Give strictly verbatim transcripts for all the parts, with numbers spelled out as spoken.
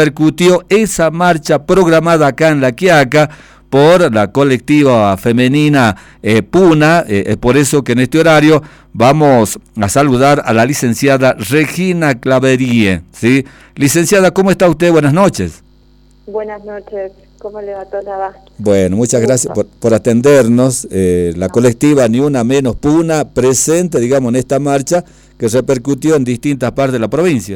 repercutió esa marcha programada acá en La Quiaca por la colectiva femenina eh, Puna. Es eh, por eso que en este horario vamos a saludar a la licenciada Regina Claverie, ¿sí? Licenciada, ¿cómo está usted? Buenas noches. Buenas noches, ¿cómo le va toda? Bueno, muchas gracias por, por atendernos. Eh, la no. colectiva Ni Una Menos Puna presente, digamos, en esta marcha que repercutió en distintas partes de la provincia.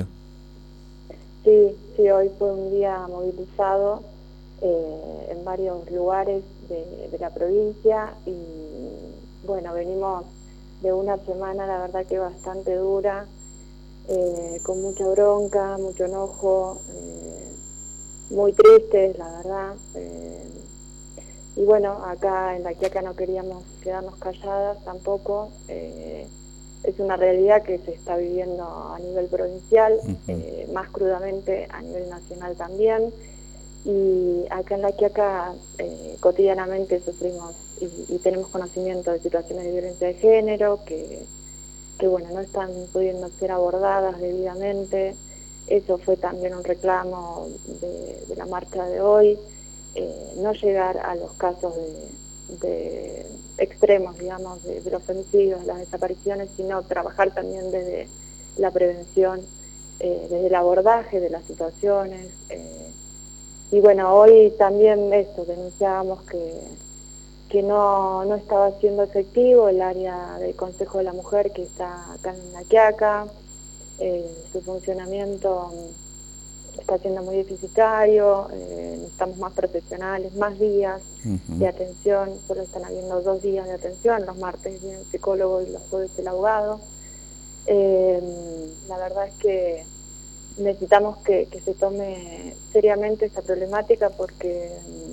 Sí, sí, hoy fue un día movilizado eh, en varios lugares de, de la provincia y bueno, venimos de una semana, la verdad que bastante dura, eh, con mucha bronca, mucho enojo, eh, muy tristes, la verdad. Eh, y bueno, acá en La Quiaca no queríamos quedarnos calladas tampoco. Eh, es una realidad que se está viviendo a nivel provincial, uh-huh. eh, más crudamente a nivel nacional también. Y acá en La Quiaca eh, cotidianamente sufrimos y, y tenemos conocimiento de situaciones de violencia de género que, que bueno, no están pudiendo ser abordadas debidamente. Eso fue también un reclamo de, de la marcha de hoy, eh, no llegar a los casos de, de extremos, digamos, de, de los femicidios, las desapariciones, sino trabajar también desde la prevención, eh, desde el abordaje de las situaciones. Eh, y bueno, hoy también esto, denunciábamos que, que no, no estaba siendo efectivo el área del Consejo de la Mujer que está acá en La Quiaca. Eh, su funcionamiento está siendo muy deficitario, eh, necesitamos más profesionales, más días uh-huh. de atención, solo están habiendo dos días de atención, los martes viene el psicólogo y los jueves el abogado. Eh, la verdad es que necesitamos que, que se tome seriamente esta problemática porque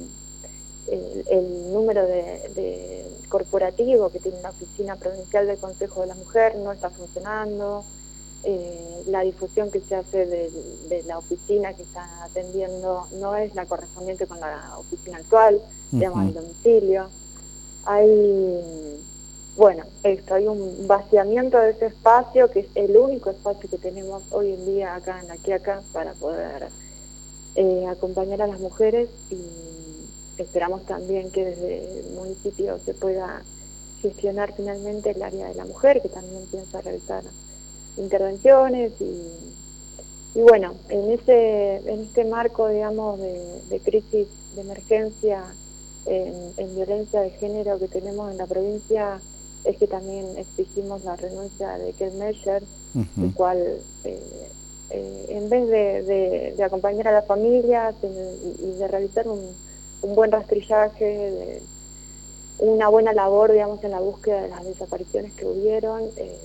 el, el número de, de corporativo que tiene la Oficina Provincial del Consejo de la Mujer no está funcionando. Eh, la difusión que se hace de, de la oficina que está atendiendo no es la correspondiente con la oficina actual, uh-huh. digamos, al domicilio. Hay, bueno, esto, hay un vaciamiento de ese espacio que es el único espacio que tenemos hoy en día acá en La Quiaca para poder eh, acompañar a las mujeres y esperamos también que desde el municipio se pueda gestionar finalmente el área de la mujer, que también piensa realizar intervenciones y, y bueno, en ese en este marco, digamos, de, de crisis, de emergencia en, en violencia de género que tenemos en la provincia, es que también exigimos la renuncia de Kel Meyer, uh-huh. el cual eh, eh, en vez de, de, de acompañar a las familias y, y de realizar un, un buen rastrillaje, de una buena labor, digamos, en la búsqueda de las desapariciones que hubieron, eh,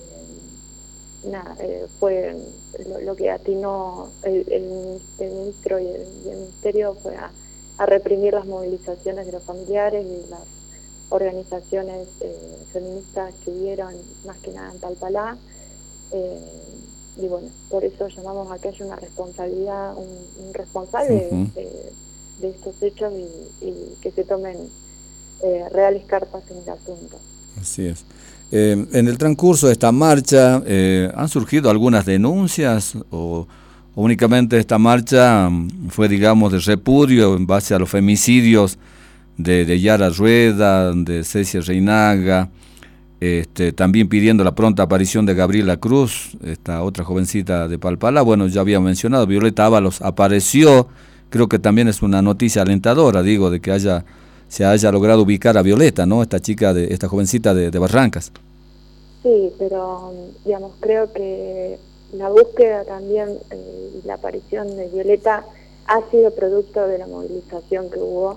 Nada, eh, fue lo, lo que atinó el, el, el ministro y el, y el ministerio fue a, a reprimir las movilizaciones de los familiares y las organizaciones eh, feministas que hubieron más que nada en Palpalá. Eh, y bueno, por eso llamamos a que haya una responsabilidad, un, un responsable uh-huh. de, de estos hechos y, y que se tomen eh, reales cartas en el asunto. Así es. Eh, en el transcurso de esta marcha, eh, ¿han surgido algunas denuncias o, o únicamente esta marcha fue, digamos, de repudio en base a los femicidios de, de Yara Rueda, de Cecia Reinaga, este, también pidiendo la pronta aparición de Gabriela Cruz, esta otra jovencita de Palpalá? Bueno, ya había mencionado, Violeta Ábalos apareció, creo que también es una noticia alentadora, digo, de que haya... se haya logrado ubicar a Violeta, ¿no? Esta chica, de esta jovencita de, de Barrancas. Sí, pero digamos, creo que la búsqueda también eh, y la aparición de Violeta ha sido producto de la movilización que hubo.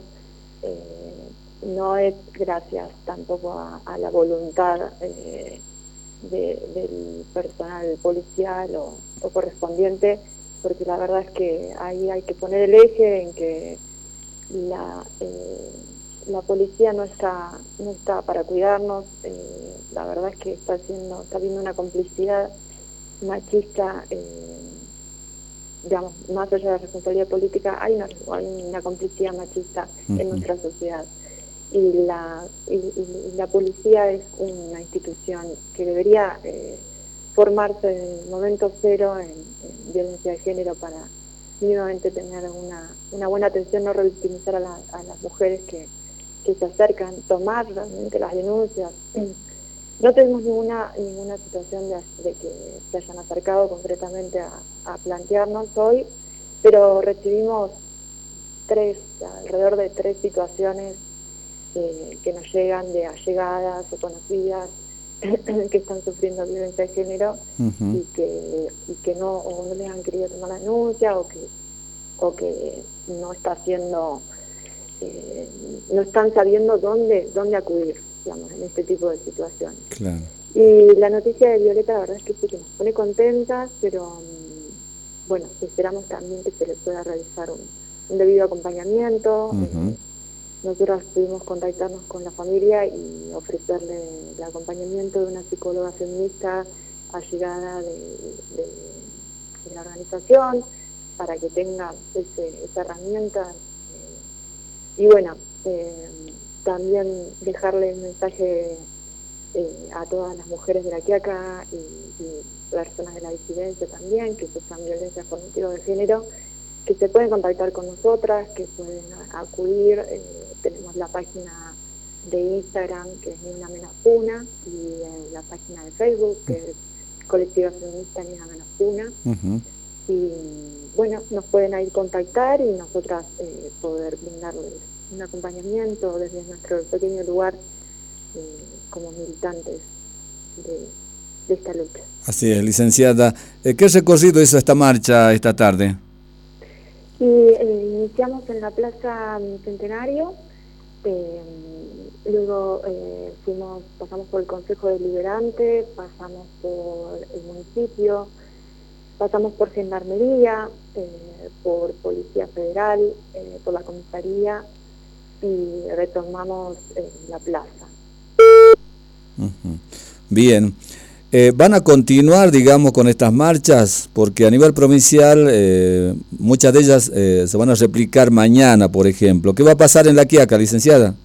Eh, no es gracias tampoco a, a la voluntad eh, de, del personal policial o, o correspondiente, porque la verdad es que ahí hay que poner el eje en que la... Eh, la policía no está no está para cuidarnos, eh, la verdad es que está haciendo está habiendo una complicidad machista, eh, digamos, más allá de la responsabilidad política, hay una, hay una complicidad machista uh-huh. en nuestra sociedad y la y, y la policía es una institución que debería eh, formarse desde el momento cero en, en violencia de género para mínimamente tener una, una buena atención, no revictimizar a, la, a las mujeres que, que se acercan, tomar realmente las denuncias. No tenemos ninguna ninguna situación de, de que se hayan acercado concretamente a, a plantearnos hoy, pero recibimos tres, alrededor de tres situaciones eh, que nos llegan de allegadas o conocidas que están sufriendo violencia de género uh-huh. y que y que no o no les han querido tomar la denuncia o que o que no está haciendo eh, no están sabiendo dónde dónde acudir, digamos, en este tipo de situaciones. Claro. Y la noticia de Violeta, la verdad es que sí que nos pone contentas, pero bueno, esperamos también que se le pueda realizar un, un debido acompañamiento. Uh-huh. eh, Nosotros pudimos contactarnos con la familia y ofrecerle el acompañamiento de una psicóloga feminista allegada de, de, de la organización para que tenga ese, esa herramienta. Eh, y bueno, eh, también dejarle un mensaje eh, a todas las mujeres de La Quiaca y, y personas de la disidencia también, que sufran violencia por motivo de género, que se pueden contactar con nosotras, que pueden acudir. Eh, tenemos la página de Instagram, que es Ni Una Menos Puna, y eh, la página de Facebook, que es Colectiva Feminista Ni Una Menos Puna. Uh-huh. Y bueno, nos pueden ahí contactar y nosotras eh, poder brindarles un acompañamiento desde nuestro pequeño lugar eh, como militantes de, de esta lucha. Así es, licenciada. ¿Qué recorrido hizo esta marcha esta tarde? Y eh, iniciamos en la Plaza Centenario, eh, luego eh, fuimos, pasamos por el Consejo Deliberante, pasamos por el municipio, pasamos por Gendarmería, eh, por Policía Federal, eh, por la comisaría y retomamos eh, la plaza. Uh-huh. Bien. Eh, ¿Van a continuar, digamos, con estas marchas? Porque a nivel provincial eh, muchas de ellas eh, se van a replicar mañana, por ejemplo. ¿Qué va a pasar en La Quiaca, licenciada?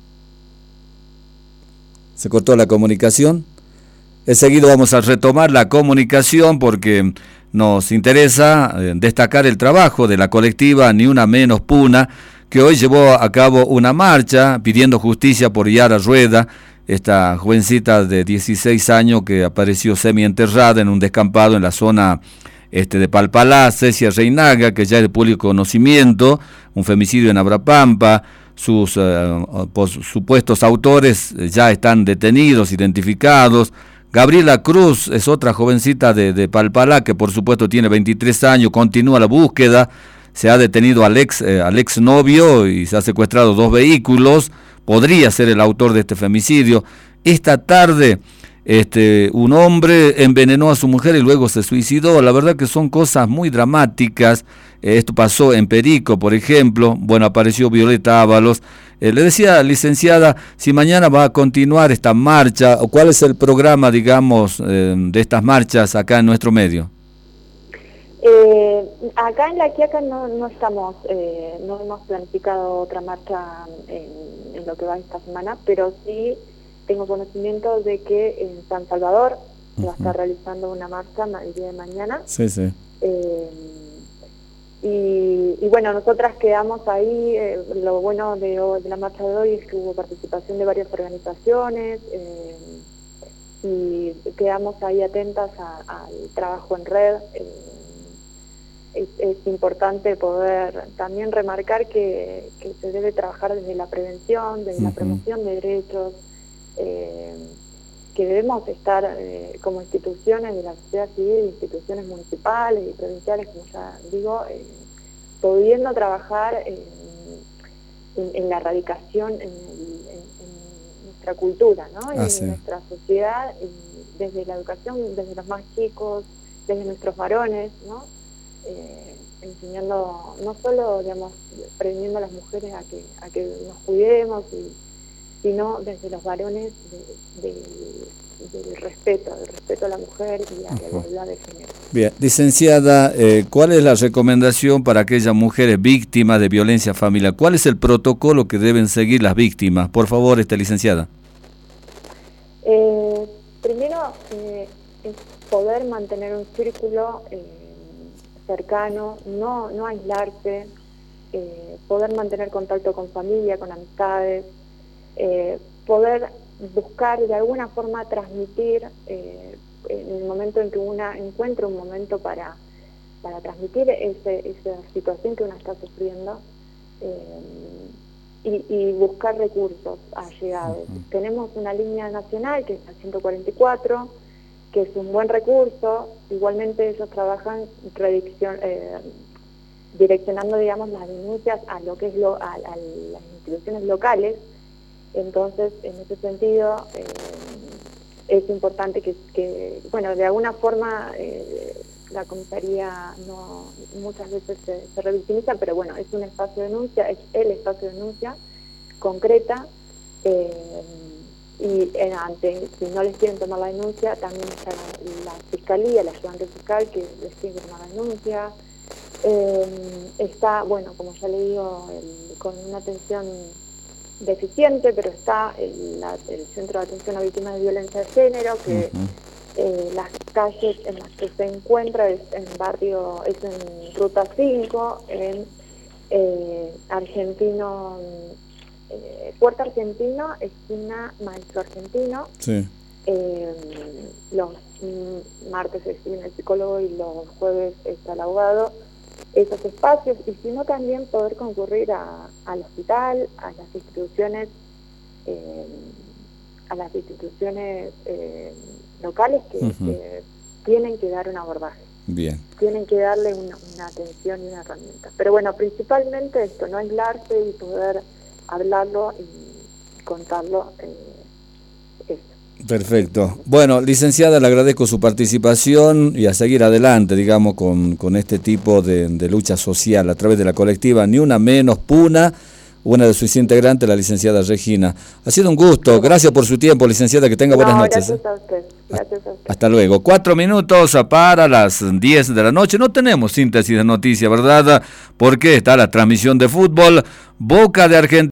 ¿Se cortó la comunicación? Enseguida vamos a retomar la comunicación porque nos interesa eh, destacar el trabajo de la colectiva Ni Una Menos Puna, que hoy llevó a cabo una marcha pidiendo justicia por Yara Rueda, esta jovencita de dieciséis años que apareció semienterrada en un descampado en la zona este, de Palpalá, Cecia Reinaga, que ya es de público conocimiento, un femicidio en Abrapampa. Sus uh, pos, supuestos autores ya están detenidos, identificados. Gabriela Cruz es otra jovencita de, de Palpalá que por supuesto tiene veintitrés años, continúa la búsqueda. Se ha detenido al ex, eh, al ex novio y se ha secuestrado dos vehículos. Podría ser el autor de este femicidio. Esta tarde este, un hombre envenenó a su mujer y luego se suicidó. La verdad que son cosas muy dramáticas. Eh, esto pasó en Perico, por ejemplo. Bueno, apareció Violeta Ábalos. Eh, le decía, licenciada, si mañana va a continuar esta marcha, o cuál es el programa, digamos, eh, de estas marchas acá en nuestro medio. Eh, acá en La Quiaca no, no estamos, eh, no hemos planificado otra marcha en, en lo que va esta semana, pero sí tengo conocimiento de que en San Salvador uh-huh. va a estar realizando una marcha el día de mañana. Sí, sí. Eh, y, y bueno, nosotras quedamos ahí, eh, lo bueno de, de la marcha de hoy es que hubo participación de varias organizaciones, eh, y quedamos ahí atentas al trabajo en red. Eh, Es, es importante poder también remarcar que, que se debe trabajar desde la prevención, desde uh-huh. la promoción de derechos, eh, que debemos estar eh, como instituciones de la sociedad civil, instituciones municipales y provinciales, como ya digo, eh, pudiendo trabajar en, en, en la erradicación en, el, en, en nuestra cultura, ¿no? Ah, en sí. nuestra sociedad, y desde la educación, desde los más chicos, desde nuestros varones, ¿no? Eh, enseñando, no solo, digamos, previniendo a las mujeres a que a que nos cuidemos, y, sino desde los varones de, de, del respeto, del respeto a la mujer y a la igualdad de género. Bien, licenciada, eh, ¿cuál es la recomendación para aquellas mujeres víctimas de violencia familiar? ¿Cuál es el protocolo que deben seguir las víctimas? Por favor, esta licenciada. Eh, primero, eh, es poder mantener un círculo eh, cercano, no, no aislarse, eh, poder mantener contacto con familia, con amistades, eh, poder buscar de alguna forma transmitir, eh, en el momento en que una encuentra un momento para, para transmitir ese, esa situación que uno está sufriendo, eh, y, y buscar recursos allegados. Uh-huh. Tenemos una línea nacional que es la ciento cuarenta y cuatro, que es un buen recurso. Igualmente ellos trabajan eh, direccionando, digamos, las denuncias a lo que es lo, a, a las instituciones locales. Entonces, en ese sentido, eh, es importante que, que, bueno, de alguna forma eh, la comisaría no muchas veces se, se revictimiza, pero bueno, es un espacio de denuncia, es el espacio de denuncia concreta, eh, y eh, ante, si no les quieren tomar la denuncia, también está la, la fiscalía, el ayudante fiscal que les tiene que tomar la denuncia. Eh, está, bueno, como ya le digo, el, con una atención deficiente, pero está el, la, el Centro de Atención a Víctimas de Violencia de Género, que uh-huh. eh, las calles en las que se encuentra es en barrio, es en Ruta cinco, en eh, Argentino, eh, Puerto Argentino, esquina Maestro Argentino. Sí. Eh, los mm, martes viene el psicólogo y los jueves está el abogado. Esos espacios, y sino también poder concurrir a, al hospital, a las instituciones, eh, a las instituciones eh, locales que, uh-huh. que tienen que dar un abordaje. Bien. Tienen que darle una, una atención y una herramienta. Pero bueno, principalmente esto, no aislarse y poder hablarlo y contarlo. Eh, esto. Perfecto. Bueno, licenciada, le agradezco su participación y a seguir adelante, digamos, con, con este tipo de, de lucha social a través de la colectiva Ni Una Menos Puna, una de sus integrantes, la licenciada Regina. Ha sido un gusto. Gracias por su tiempo, licenciada. Que tenga buenas no, noches. Gracias a usted. Gracias a usted. Hasta luego. Cuatro minutos para las diez de la noche. No tenemos síntesis de noticias, ¿verdad? Porque está la transmisión de fútbol. Boca de Argentina.